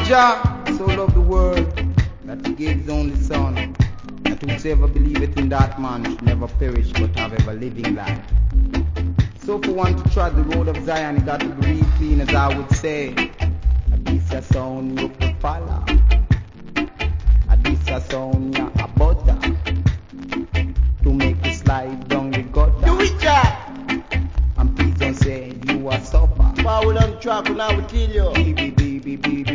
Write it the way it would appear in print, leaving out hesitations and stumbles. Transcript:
Jah so loved the world that he gave his only son, that whosoever believeth in that man should never perish but have everlasting life. So for one to trod the road of Zion, he got to be real clean, as I would say. A this a sound you could follow. A this a sound ya a butter to make you slide down the gutter. Do it, Jah. And please don't say you are suffer. Power on track, now we tell you. Baby, baby, baby.